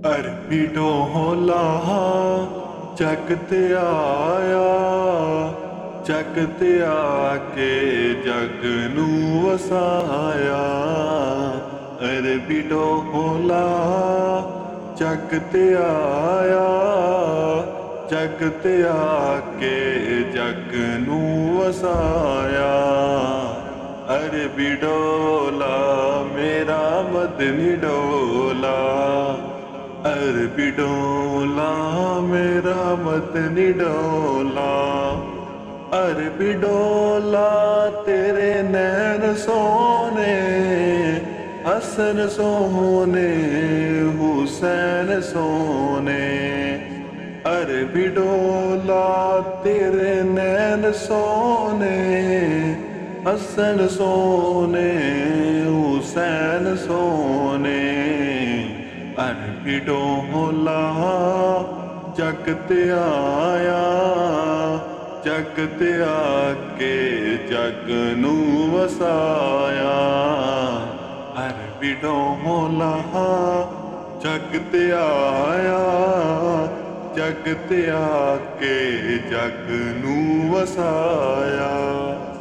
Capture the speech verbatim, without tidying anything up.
ਅਰਬੀ ਢੋਲਾ ਜਗ ਤੇ ਆਇਆ, ਜਗ ਤੇ ਆ ਕੇ ਜਗ ਨੂੰ ਵਸਾਇਆ। ਅਰਬੀ ਢੋਲਾ ਜਗ ਤੇ ਆਇਆ, ਜਗ ਤੇ ਆ ਕੇ ਜਗ ਨੂੰ ਵਸਾਇਆ। ਅਰਬੀ ਢੋਲਾ ਮੇਰਾ ਮਦਨੀ ਢੋਲਾ, अरबी डोला मेरा मदनी डोला। अरबी डोला तेरे नैन सोने, हसन सोने हुसैन सोने। अरबी डोला तेरे नैन सोने, हसन सोने हुसैन सोने। अरबी ढोला जग ते आया, जग ते आके जग नू वसाया। अरबी ढोला जग ते आया, जग ते आके जग नू वसाया।